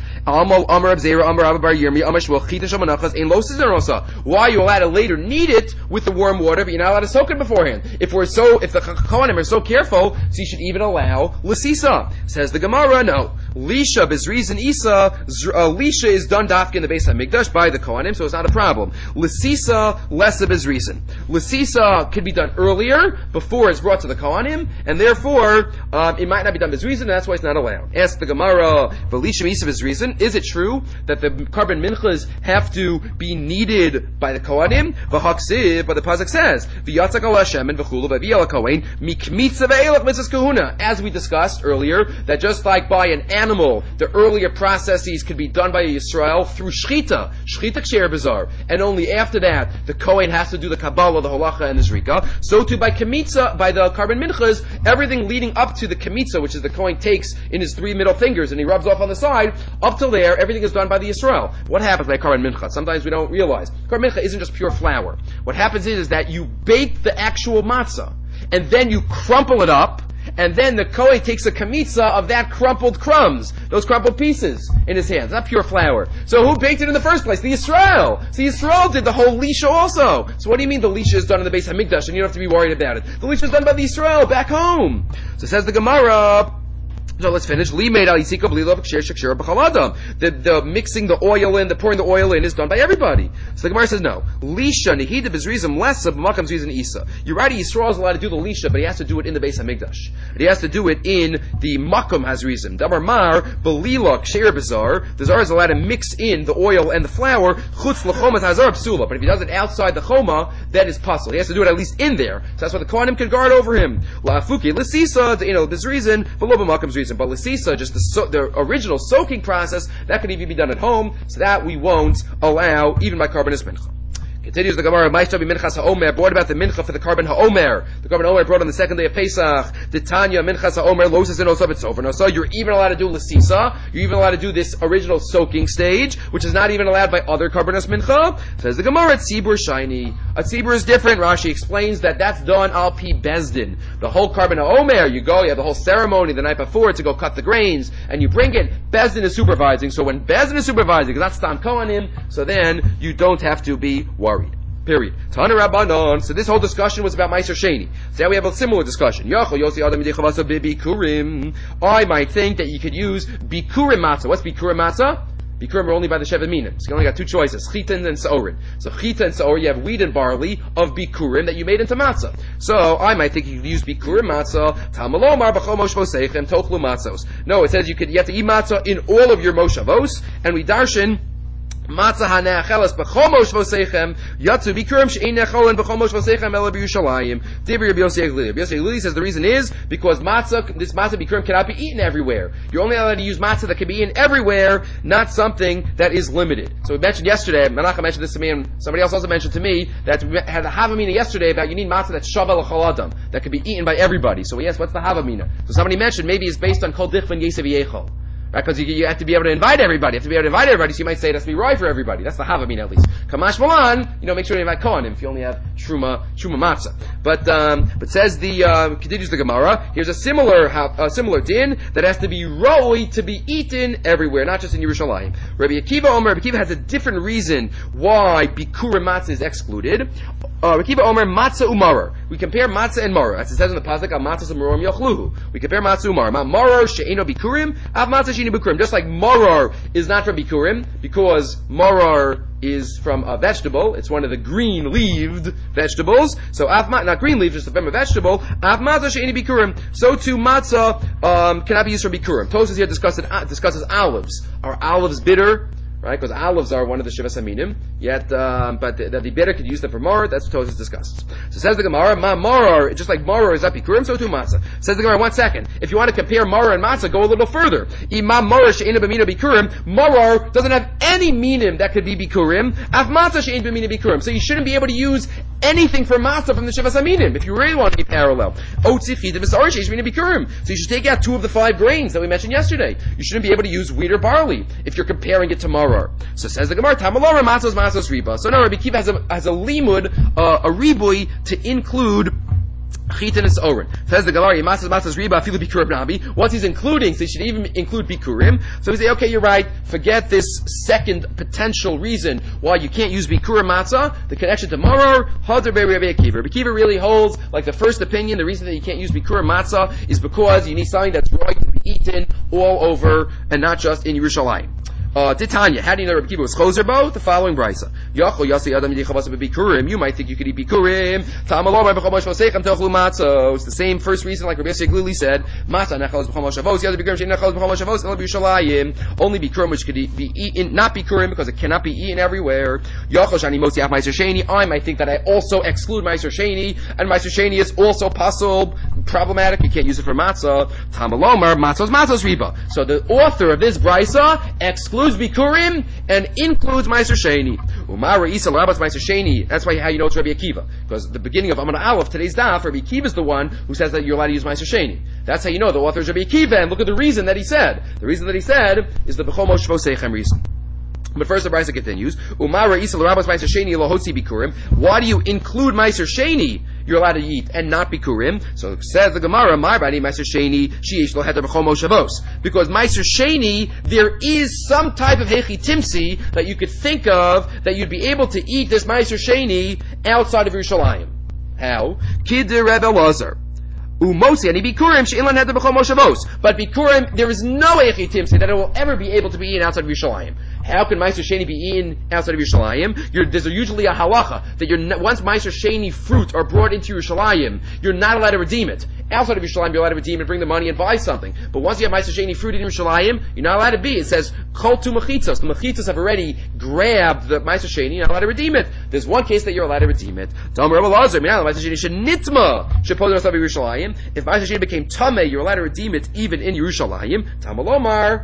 Why are you allowed to later knead it with the warm water, but you're not allowed to soak it beforehand? If the Kohanim are so careful, so you should even allow l'sisa. Says the Gemara, no. Lisha bezrizin isa, Lisha is done dafka in the Beis HaMikdash by the Kohanim, so it's not a problem. L'sisa, less of bezrizin. L'sisa could be done earlier, before it's brought to the Kohanim, and therefore, it might not be done bezrizin, and that's why it's not allowed. Ask the Gemara, V'lisha isa bezrizin, is it true that the carbon minchas have to be needed by the Kohanim? V'haksiv, but the Pasuk says, V'yatzak al Hashem and v'chulu v'vi al Kohen, mikmitza ve'elach mitzvahs kahuna. As we discussed earlier, that just like by an animal, the earlier processes could be done by a Yisrael through shchita ksher bazar, and only after that, the Kohen has to do the Kabbalah, the Holacha, and the Zrika. So too by Kemitza, by the carbon minchas, everything leading up to the Kemitza, which is the Kohen takes in his 3 middle fingers and he rubs off on the side, up till there, everything is done by the Yisrael. What happens by carbon mincha? Sometimes we don't realize. Carbon mincha isn't just pure flour. What happens is that you bake the actual matzah, and then you crumple it up, and then the Kohen takes a kamitza of that crumpled crumbs, those crumpled pieces, in his hands. Not pure flour. So who baked it in the first place? The Yisrael. So Yisrael did the whole lisha also. So what do you mean the lisha is done in the Beis HaMikdash and you don't have to be worried about it? The lisha is done by the Yisrael back home. So says the Gemara. So let's finish. The mixing the oil in, the pouring the oil in is done by everybody. So the Gemara says no. Lisha nehida bezrizim less of makam zrizim isa. You're right. Yisrael is allowed to do the lisha, but he has to do it in the Beis Hamikdash. He has to do it in the makam hazrizim. Damar mar belila ksher bazar. The zar is allowed to mix in the oil and the flour. Chutz lechomas hazar psula. But if he does it outside the choma, then it's puzzle. He has to do it at least in there. So that's why the kohanim can guard over him. La'afuki l'sisa. Bezrizim v'lo b'makam zrizim. But l'sisa, just the original soaking process, that could even be done at home, so that we won't allow even by carbonus mincha. Continues the Gemara, Ma'ishtabi minchas ha'omer, what about the mincha for the carbon ha'omer? The carbon ha'omer brought on the second day of Pesach, the Tanya minchas ha'omer, losas and osab it's over. So you're even allowed to do l'sisa, you're even allowed to do this original soaking stage, which is not even allowed by other carbonus mincha. Says the Gemara, tzibur shiny. A tzibur is different. Rashi explains that that's done al pi bezdin. The whole carbon ha'omer, you have the whole ceremony the night before to go cut the grains, and you bring it, bezdin is supervising. So when bezdin is supervising, because that's stam kohanim, so then you don't have to be worried. Period. Tana Rabbanon. So this whole discussion was about Meiser Sheni. So now we have a similar discussion. I might think that you could use Bikurim matzah. What's Bikurim matzah? Bikurim are only by the Shevet Minim. So you only got two choices, Chita and Sa'orin. So Chita and Sa'or, you have wheat and barley of Bikurim that you made into matzah. So I might think you could use Bikurim matzah, Tamalomar b'chol moshvosechem tochlu matzos. No, it says you have to eat matzah in all of your moshavos, and we darshan Matzah hane'achelas b'chol moshvosechem yatzu bikurim she'ein ne'acholen b'chol moshvosechem ela b'Yushalayim. Dibri Rabbi Yossi Aglili. Rabbi Yossi Aglili says the reason is because this matzah bikurim cannot be eaten everywhere. You're only allowed to use matzah that can be eaten everywhere, not something that is limited. So we mentioned yesterday, Menachem mentioned this to me, and somebody else also mentioned to me, that we had a Havamina yesterday about you need matzah that's shava l'chol adam, that can be eaten by everybody. So we asked, what's the Havamina? So somebody mentioned maybe it's based on kol dichvan yesev yechol. Right, because you have to be able to invite everybody. So you might say it has to be right for everybody. That's the Havamina at least. Kamash Malan, make sure you invite Kohanim if you only have Truma Matzah. But says continues the Gemara, here's a similar din that has to be roi to be eaten everywhere, not just in Yerushalayim. Rabbi Akiva has a different reason why Bikurim Matzah is excluded. Rabbi Akiva Omer Matzah Umarar. We compare Matzah and Marar. As it says in the Pasuk, Matzah Umarim Yochluhu. We compare Matzah Umarar. Marar she'eno Bikurim, av Matzah she'eno Bikurim. Just like Marar is not from Bikurim, because Marar is from a vegetable. It's one of the green-leaved vegetables. So not green leaves, just from a vegetable. Av Matzah she'eno Bikurim. So too Matzah cannot be used for Bikurim. Tosfos here discusses olives. Are olives bitter? Right, because olives are one of the Shivas Aminim, yet, but that the bitter could use them for Marar, that's what Tosfos discusses. So says the Gemara, Marar, just like Marar is Bikurim, so too Matzah. Says the Gemara, 1 second. If you want to compare Marar and Matzah, go a little further. Imam Marar she'ena b'mina Bikurim, Marar doesn't have any minim that could be Bikurim, Av Matzah she'ena b'mina Bikurim. So you shouldn't be able to use anything for Matzah from the Shivas Aminim, if you really want to be parallel. Otzi chida v'sa'or she'ena b'mina Bikurim. So you should take out 2 of the 5 grains that we mentioned yesterday. You shouldn't be able to use wheat or barley if you're comparing it to Marar. So says the Gemara, Tamalora matzos riba. So now Rabbi Akiva has a limud, a ribui to include Chita and Sa'orin. Says the Gemara, matzos riba afilu bikurim nabi. What he's including, so he should even include bikurim. So we say, okay, you're right. Forget this second potential reason why you can't use bikurim matzah. The connection to Marar, Hadar Bei Rabbi Akiva. Rabbi Akiva really holds, like the first opinion, the reason that you can't use bikurim matzah is because you need something that's right to be eaten all over and not just in Yerushalayim. Titania, how do you know Rabbi Kiva was choser bo? The following brisa. You might think you could eat bikurim. It's the same first reason, like Rabbi Yossi Glili said. Only bikurim which could be eaten, not bikurim because it cannot be eaten everywhere. I might think that I also exclude Meiser Sheni, and Meiser Sheni is also possible, problematic. You can't use it for matzah. Tamalomar, matzah's riba. So the author of this brisa excludes bikurim and includes Meiser Sheni. Umar Isa Rabbas Meiser Sheni. That's why how you know it's Rabbi Akiva, because the beginning of Amar Aleph, today's daf, Rabbi Akiva is the one who says that you're allowed to use Meiser Sheni. That's how you know the author is Rabbi Akiva. And look at the reason that he said. The reason that he said is the B'chol Moshe Vosechem reason. But first the brisa continues. Umar Isa Rabbas Meiser Sheni Lohotzi bikurim. Why do you include Meiser Sheni? You're allowed to eat and not bikurim. So it says the Gemara, my body Meiser Sheni sheish lo heter b'chol moshavos. Because Meiser Sheni, there is some type of hechi timsi that you could think of that you'd be able to eat this Meiser Sheni outside of Yerushalayim. How? Kid Rebbe Lazar. Umosi ani bikurim she'inlan heter b'chol moshavos. But bikurim, there is no hechi timsi that it will ever be able to be eaten outside of Yerushalayim. How can Meiser Sheni be eaten outside of Yerushalayim? There's usually a halacha that once Meiser Sheni fruit are brought into Yerushalayim, you're not allowed to redeem it. Outside of Yerushalayim, you're allowed to redeem it, bring the money and buy something. But once you have Meiser Sheni fruit in Yerushalayim, you're not allowed to be. It says, Kol tu mechitzos. The mechitzos have already grabbed the Meiser Sheni, you're not allowed to redeem it. There's one case that you're allowed to redeem it. If Meiser Sheni became tameh, you're allowed to redeem it even in Yerushalayim. Tamalomar.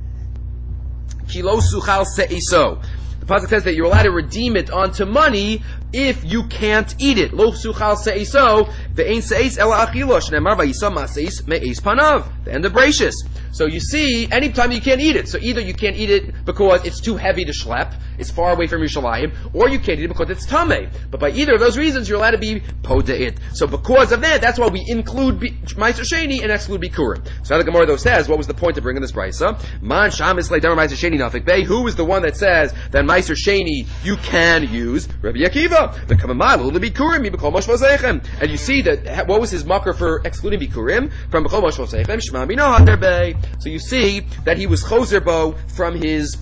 Kilo suchal se'iso. The pasuk says that you're allowed to redeem it onto money if you can't eat it. Lo suchal se'iso ve'ein se'is ela achilo shneimar vayisa maseis me'es panav. The end of Bereshis. So you see, anytime you can't eat it. So either you can't eat it because it's too heavy to schlep, it's far away from Yerushalayim, or you can't eat it because it's tameh. But by either of those reasons, you're allowed to be poda'it. So because of that, that's why we include Meiser Sheni and exclude bikurim. So the Gemara though says, what was the point of bringing this brisa? Man shamis le'damar Meiser Sheni nafik bey. Who is the one that says that Meiser Sheni you can use? Rabbi Akiva. The kamamal the bikurim b'kol Moshe Vosechem. And you see that what was his makar for excluding bikurim from b'kol Moshe Vosechem? Shema bino hater bey. So you see that he was choser bo from his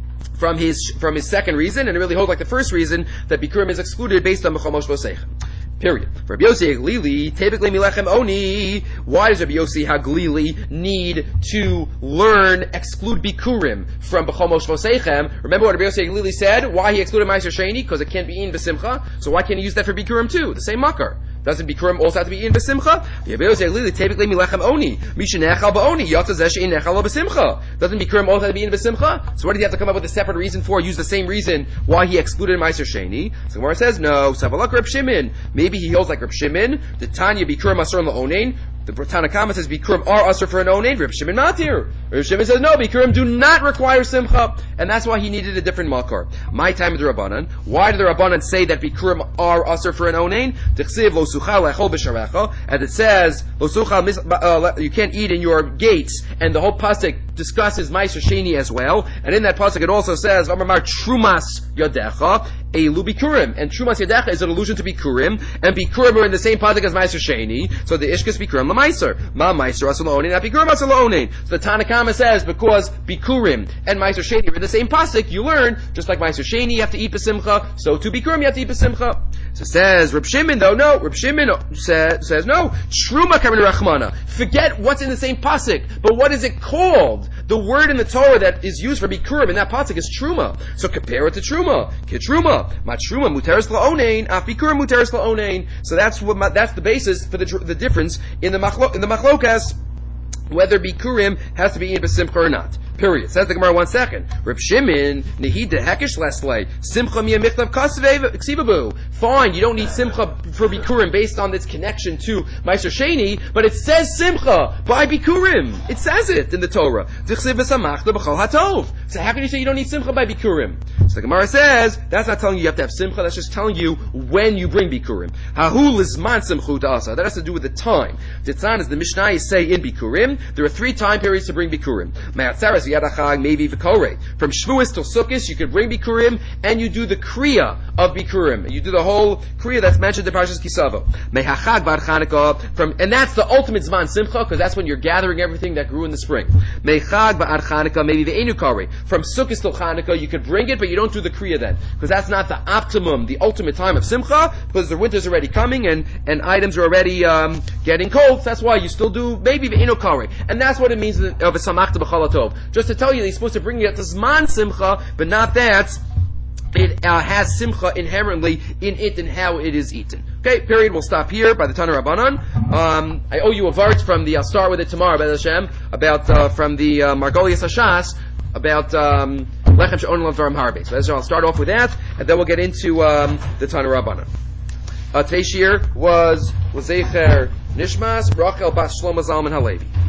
second reason, and it really holds like the first reason that bikurim is excluded based on b'chol Moshe Vosechem. Period. Rabbi Yossi Haglili, typically milechem oni. Why does Rabbi Yossi Haglili need to exclude bikurim from b'chol Moshe Vosechem? Remember what Rabbi Yossi Haglili said? Why he excluded Meiser Sheni? Because it can't be eaten b'simcha. So why can't he use that for bikurim too? The same makar. Doesn't bikurim also have to be eaten b'simcha? Typically milechem oni. Mishenechal ba'oni. Yotza she'in nechal b'simcha. Doesn't bikurim also have to be eaten b'simcha? So what did he have to come up with a separate reason for? Use the same reason why he excluded Meiser Sheni. So Gemara says no. Savalak Reb Shimon. Maybe he holds like Reb Shimon. The Tanya bikurim asur la'onein. The Tanakama says bikurim are asur for an onein. Reb Shimon matir. Reb Shimon says no. Bikurim do not require simcha, and that's why he needed a different makar. My time of the Rabbanan. Why did the Rabbanan say that bikurim are asur for an onein? T'chsiv lo suchal lechol b'sharecha, as it says lo suchal you can't eat in your gates, and the whole pasuk discusses Meiser Sheni as well. And in that pasuk it also says V'amar trumas yadecha elu bikurim, and trumas yadecha is an allusion to bikurim, and bikurim are in the same pasuk as Meiser Sheni. So the ishkas bikurim l'meiser, ma meiser asur la'onein, not bikurim asur la'onein. So the Tanakama says because bikurim and Meiser Sheni are in the same pasuk, you learn just like Meiser Sheni you have to eat b'simcha, so to bikurim you have to eat b'simcha. So says Reb Shimon though, no. Reb Shimon says no. Truma kamen rachmana. Forget what's in the same pasuk, but what is it called? The word in the Torah that is used for bikurim in that pasuk is truma. So compare it to truma. Kitruma. Ma truma muteres la'onein. Af bikurim muteres la'onein. So that's the basis for the difference in the machlokas, whether bikurim has to be eaten b'simcha or not. Period. Says the Gemara 1 second. Reb Shimon, nehid de hekish leslei, simcha mi'amichtav ksivabu. Fine, you don't need simcha for bikurim based on its connection to Meiser Sheni, but it says simcha by bikurim. It says it in the Torah. So how can you say you don't need simcha by bikurim? So the Gemara says, that's not telling you have to have simcha, that's just telling you when you bring bikurim. Hahu lizman simchut asa. That has to do with the time. Titzan, as the Mishnah say in bikurim, there are 3 time periods to bring bikurim. Maybe v'korei. From Shavuos till Sukkot, you could bring bikurim, and you do the kriya of Bikurim. You do the whole Kriya that's mentioned in Parshas Kisavo. Mehachag bar Chanukah, and that's the ultimate Zman Simcha, because that's when you're gathering everything that grew in the spring. Mehachag bar Chanukah, maybe the Enukari. From Sukkot till Chanukah, you could bring it, but you don't do the Kriya then, because that's not the optimum, the ultimate time of Simcha, because the winter's already coming, and items are already getting cold, so that's why you still do maybe the Enukari. And that's what it means of a Samachta B'chol HaTov. Just to tell you, they're supposed to bring it to Zman Simcha, but not that it has Simcha inherently in it and how it is eaten. Okay, period. We'll stop here by the Tana Rabbanan. I owe you a vart from the, I'll start with it tomorrow, B'ez Hashem, about, from the Margolius Hashas, about Lechem She'on Lav Dvarim Harbe. So I'll start off with that, and then we'll get into the Tana Rabbanan. Today's year was Zecher Nishmas Rachel Bas Shlomo Zalman Halevi.